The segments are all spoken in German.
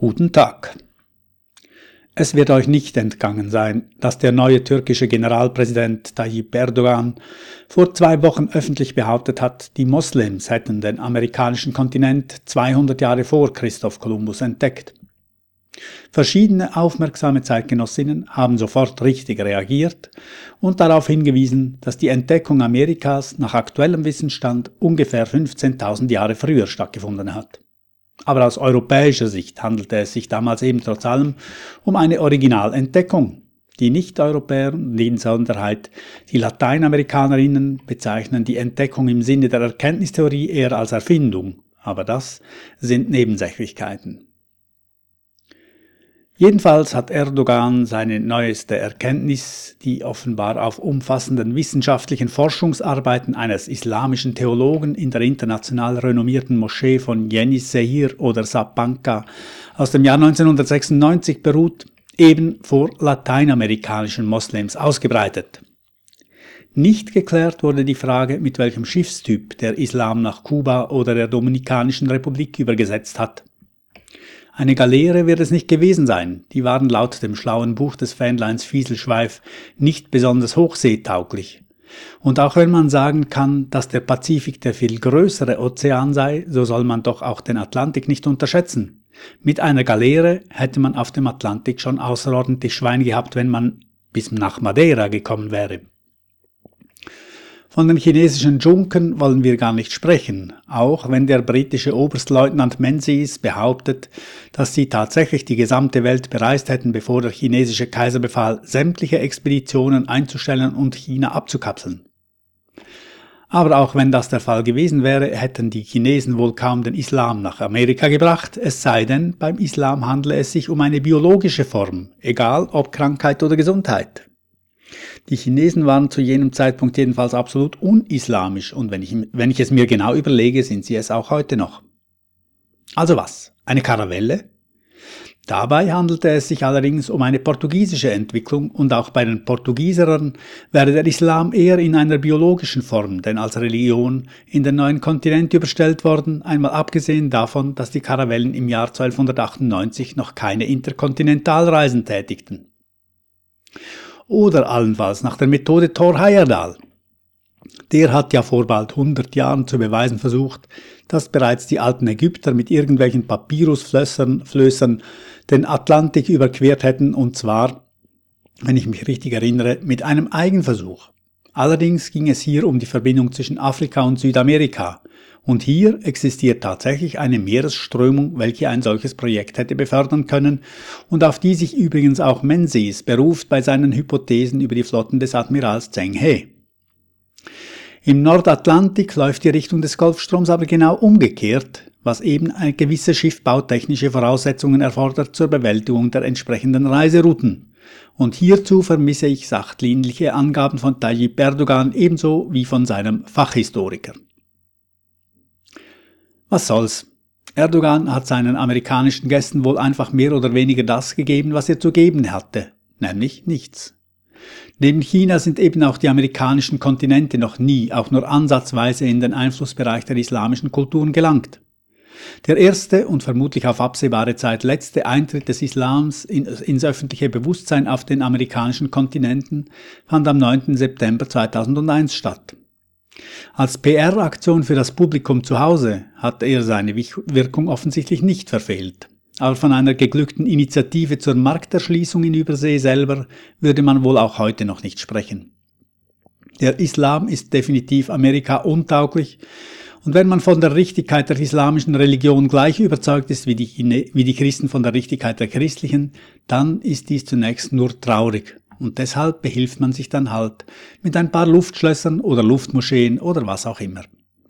Guten Tag. Es wird euch nicht entgangen sein, dass der neue türkische Generalpräsident Tayyip Erdogan vor 2 Wochen öffentlich behauptet hat, die Moslems hätten den amerikanischen Kontinent 200 Jahre vor Christoph Kolumbus entdeckt. Verschiedene aufmerksame Zeitgenossinnen haben sofort richtig reagiert und darauf hingewiesen, dass die Entdeckung Amerikas nach aktuellem Wissensstand ungefähr 15.000 Jahre früher stattgefunden hat. Aber aus europäischer Sicht handelte es sich damals eben trotz allem um eine Originalentdeckung. Die Nicht-Europäer und insbesondere die Lateinamerikanerinnen bezeichnen die Entdeckung im Sinne der Erkenntnistheorie eher als Erfindung, aber das sind Nebensächlichkeiten. Jedenfalls hat Erdogan seine neueste Erkenntnis, die offenbar auf umfassenden wissenschaftlichen Forschungsarbeiten eines islamischen Theologen in der international renommierten Moschee von Yeniseyir oder Sapanca aus dem Jahr 1996 beruht, eben vor lateinamerikanischen Moslems ausgebreitet. Nicht geklärt wurde die Frage, mit welchem Schiffstyp der Islam nach Kuba oder der Dominikanischen Republik übergesetzt hat. Eine Galeere wird es nicht gewesen sein, die waren laut dem schlauen Buch des Fähnleins Fieselschweif nicht besonders hochseetauglich. Und auch wenn man sagen kann, dass der Pazifik der viel größere Ozean sei, so soll man doch auch den Atlantik nicht unterschätzen. Mit einer Galeere hätte man auf dem Atlantik schon außerordentlich Schwein gehabt, wenn man bis nach Madeira gekommen wäre. Von den chinesischen Dschunken wollen wir gar nicht sprechen, auch wenn der britische Oberstleutnant Menzies behauptet, dass sie tatsächlich die gesamte Welt bereist hätten, bevor der chinesische Kaiser befahl, sämtliche Expeditionen einzustellen und China abzukapseln. Aber auch wenn das der Fall gewesen wäre, hätten die Chinesen wohl kaum den Islam nach Amerika gebracht, es sei denn, beim Islam handle es sich um eine biologische Form, egal ob Krankheit oder Gesundheit. Die Chinesen waren zu jenem Zeitpunkt jedenfalls absolut unislamisch und wenn ich es mir genau überlege, sind sie es auch heute noch. Also was? Eine Karavelle? Dabei handelte es sich allerdings um eine portugiesische Entwicklung und auch bei den Portugieserern wäre der Islam eher in einer biologischen Form denn als Religion in den neuen Kontinent überstellt worden, einmal abgesehen davon, dass die Karavellen im Jahr 1298 noch keine Interkontinentalreisen tätigten. Oder allenfalls nach der Methode Thor Heyerdahl. Der hat ja vor bald 100 Jahren zu beweisen versucht, dass bereits die alten Ägypter mit irgendwelchen Papyrusflößern den Atlantik überquert hätten, und zwar, wenn ich mich richtig erinnere, mit einem Eigenversuch. Allerdings ging es hier um die Verbindung zwischen Afrika und Südamerika. Und hier existiert tatsächlich eine Meeresströmung, welche ein solches Projekt hätte befördern können und auf die sich übrigens auch Menzies beruft bei seinen Hypothesen über die Flotten des Admirals Zheng He. Im Nordatlantik läuft die Richtung des Golfstroms aber genau umgekehrt, was eben eine gewisse schiffbautechnische Voraussetzungen erfordert zur Bewältigung der entsprechenden Reiserouten. Und hierzu vermisse ich sachdienliche Angaben von Tayyip Erdogan ebenso wie von seinem Fachhistoriker. Was soll's? Erdogan hat seinen amerikanischen Gästen wohl einfach mehr oder weniger das gegeben, was er zu geben hatte, nämlich nichts. Neben China sind eben auch die amerikanischen Kontinente noch nie, auch nur ansatzweise in den Einflussbereich der islamischen Kulturen gelangt. Der erste und vermutlich auf absehbare Zeit letzte Eintritt des Islams ins öffentliche Bewusstsein auf den amerikanischen Kontinenten fand am 9. September 2001 statt. Als PR-Aktion für das Publikum zu Hause hat er seine Wirkung offensichtlich nicht verfehlt. Aber von einer geglückten Initiative zur Markterschließung in Übersee selber würde man wohl auch heute noch nicht sprechen. Der Islam ist definitiv Amerika untauglich, und wenn man von der Richtigkeit der islamischen Religion gleich überzeugt ist wie die Christen von der Richtigkeit der christlichen, dann ist dies zunächst nur traurig. Und deshalb behilft man sich dann halt mit ein paar Luftschlössern oder Luftmoscheen oder was auch immer.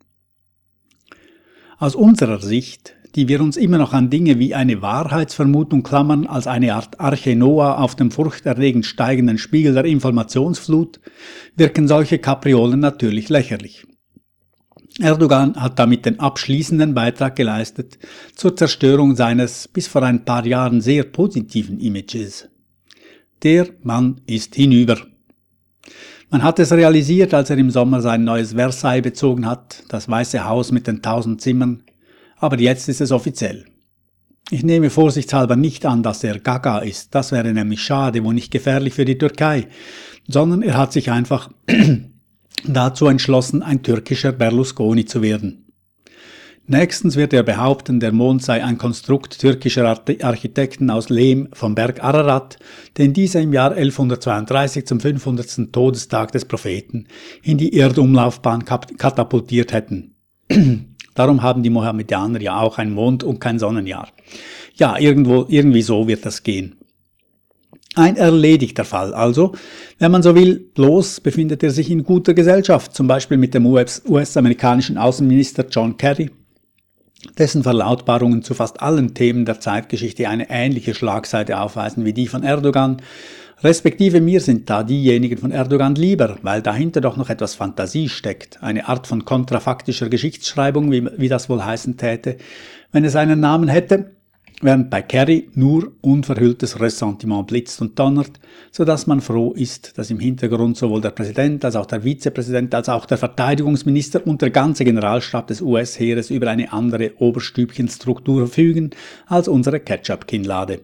Aus unserer Sicht, die wir uns immer noch an Dinge wie eine Wahrheitsvermutung klammern als eine Art Arche Noah auf dem furchterregend steigenden Spiegel der Informationsflut, wirken solche Kapriolen natürlich lächerlich. Erdogan hat damit den abschließenden Beitrag geleistet zur Zerstörung seines bis vor ein paar Jahren sehr positiven Images. Der Mann ist hinüber. Man hat es realisiert, als er im Sommer sein neues Versailles bezogen hat, das Weiße Haus mit den 1000 Zimmern, aber jetzt ist es offiziell. Ich nehme vorsichtshalber nicht an, dass er Gaga ist, das wäre nämlich schade, wo nicht gefährlich für die Türkei, sondern er hat sich einfach dazu entschlossen, ein türkischer Berlusconi zu werden. Nächstens wird er behaupten, der Mond sei ein Konstrukt türkischer Architekten aus Lehm vom Berg Ararat, den diese im Jahr 1132 zum 500. Todestag des Propheten in die Erdumlaufbahn katapultiert hätten. Darum haben die Mohammedaner ja auch ein Mond- und kein Sonnenjahr. Ja, irgendwie so wird das gehen. Ein erledigter Fall also, wenn man so will, bloß befindet er sich in guter Gesellschaft, zum Beispiel mit dem US-amerikanischen Außenminister John Kerry, dessen Verlautbarungen zu fast allen Themen der Zeitgeschichte eine ähnliche Schlagseite aufweisen wie die von Erdogan, respektive mir sind da diejenigen von Erdogan lieber, weil dahinter doch noch etwas Fantasie steckt, eine Art von kontrafaktischer Geschichtsschreibung, wie das wohl heißen täte, wenn es einen Namen hätte, während bei Kerry nur unverhülltes Ressentiment blitzt und donnert, so dass man froh ist, dass im Hintergrund sowohl der Präsident als auch der Vizepräsident als auch der Verteidigungsminister und der ganze Generalstab des US-Heeres über eine andere Oberstübchenstruktur verfügen als unsere Ketchup-Kinnlade.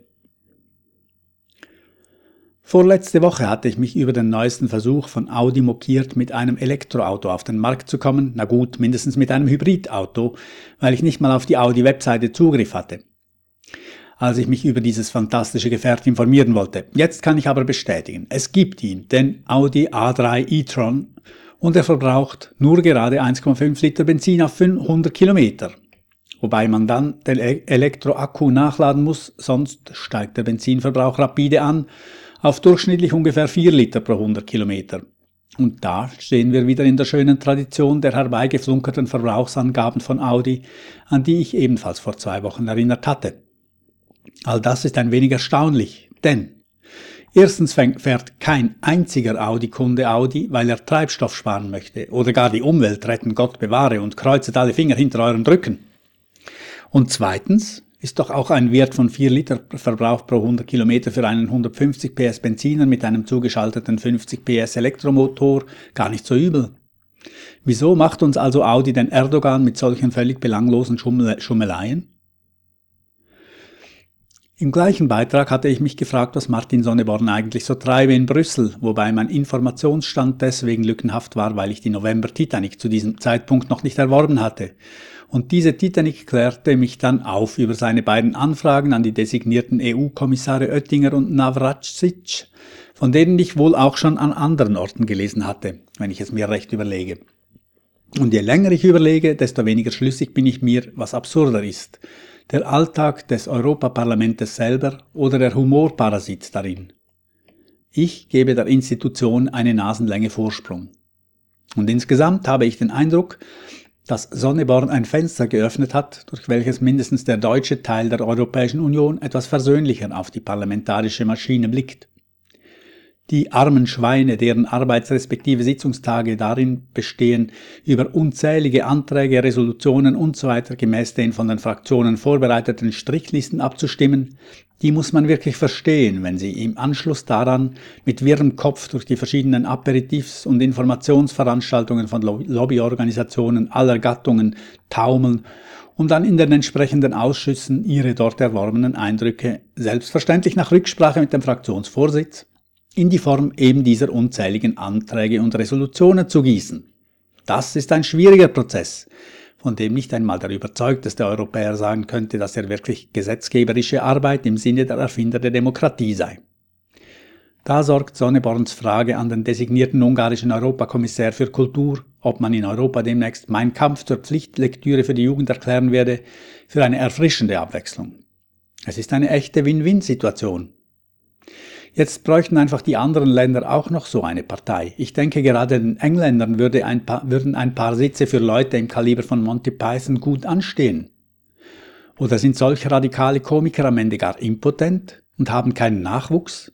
Vorletzte Woche hatte ich mich über den neuesten Versuch von Audi mokiert, mit einem Elektroauto auf den Markt zu kommen, na gut, mindestens mit einem Hybridauto, weil ich nicht mal auf die Audi-Webseite Zugriff hatte, als ich mich über dieses fantastische Gefährt informieren wollte. Jetzt kann ich aber bestätigen, es gibt ihn, den Audi A3 e-tron, und er verbraucht nur gerade 1,5 Liter Benzin auf 500 Kilometer. Wobei man dann den Elektroakku nachladen muss, sonst steigt der Benzinverbrauch rapide an, auf durchschnittlich ungefähr 4 Liter pro 100 Kilometer. Und da stehen wir wieder in der schönen Tradition der herbeigeflunkerten Verbrauchsangaben von Audi, an die ich ebenfalls vor 2 Wochen erinnert hatte. All das ist ein wenig erstaunlich, denn erstens fährt kein einziger Audi-Kunde Audi, weil er Treibstoff sparen möchte oder gar die Umwelt retten, Gott bewahre, und kreuzet alle Finger hinter eurem Rücken. Und zweitens ist doch auch ein Wert von 4 Liter Verbrauch pro 100 Kilometer für einen 150 PS Benziner mit einem zugeschalteten 50 PS Elektromotor gar nicht so übel. Wieso macht uns also Audi den Erdogan mit solchen völlig belanglosen Schummeleien? Im gleichen Beitrag hatte ich mich gefragt, was Martin Sonneborn eigentlich so treibe in Brüssel, wobei mein Informationsstand deswegen lückenhaft war, weil ich die November Titanic zu diesem Zeitpunkt noch nicht erworben hatte. Und diese Titanic klärte mich dann auf über seine beiden Anfragen an die designierten EU-Kommissare Oettinger und Navracsics, von denen ich wohl auch schon an anderen Orten gelesen hatte, wenn ich es mir recht überlege. Und je länger ich überlege, desto weniger schlüssig bin ich mir, was absurder ist: der Alltag des Europaparlamentes selber oder der Humorparasit darin. Ich gebe der Institution eine Nasenlänge Vorsprung. Und insgesamt habe ich den Eindruck, dass Sonneborn ein Fenster geöffnet hat, durch welches mindestens der deutsche Teil der Europäischen Union etwas versöhnlicher auf die parlamentarische Maschine blickt. Die armen Schweine, deren Arbeits- respektive Sitzungstage darin bestehen, über unzählige Anträge, Resolutionen usw. gemäß den von den Fraktionen vorbereiteten Strichlisten abzustimmen, die muss man wirklich verstehen, wenn sie im Anschluss daran mit wirrem Kopf durch die verschiedenen Aperitifs- und Informationsveranstaltungen von Lobbyorganisationen aller Gattungen taumeln, um dann in den entsprechenden Ausschüssen ihre dort erworbenen Eindrücke, selbstverständlich nach Rücksprache mit dem Fraktionsvorsitz, in die Form eben dieser unzähligen Anträge und Resolutionen zu gießen. Das ist ein schwieriger Prozess, von dem nicht einmal der überzeugteste Europäer sagen könnte, dass er wirklich gesetzgeberische Arbeit im Sinne der Erfinder der Demokratie sei. Da sorgt Sonneborns Frage an den designierten ungarischen Europakommissär für Kultur, ob man in Europa demnächst Mein Kampf zur Pflichtlektüre für die Jugend erklären werde, für eine erfrischende Abwechslung. Es ist eine echte Win-Win-Situation. Jetzt bräuchten einfach die anderen Länder auch noch so eine Partei. Ich denke, gerade den Engländern würden ein paar Sitze für Leute im Kaliber von Monty Python gut anstehen. Oder sind solche radikale Komiker am Ende gar impotent und haben keinen Nachwuchs?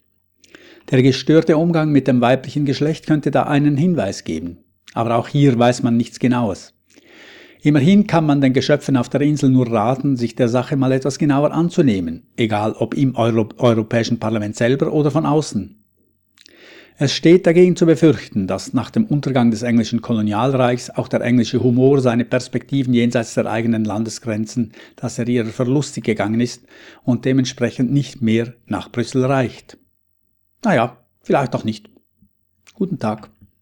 Der gestörte Umgang mit dem weiblichen Geschlecht könnte da einen Hinweis geben. Aber auch hier weiß man nichts Genaues. Immerhin kann man den Geschöpfen auf der Insel nur raten, sich der Sache mal etwas genauer anzunehmen, egal ob im Europäischen Parlament selber oder von außen. Es steht dagegen zu befürchten, dass nach dem Untergang des englischen Kolonialreichs auch der englische Humor seine Perspektiven jenseits der eigenen Landesgrenzen, dass er ihrer verlustig gegangen ist und dementsprechend nicht mehr nach Brüssel reicht. Naja, vielleicht auch nicht. Guten Tag.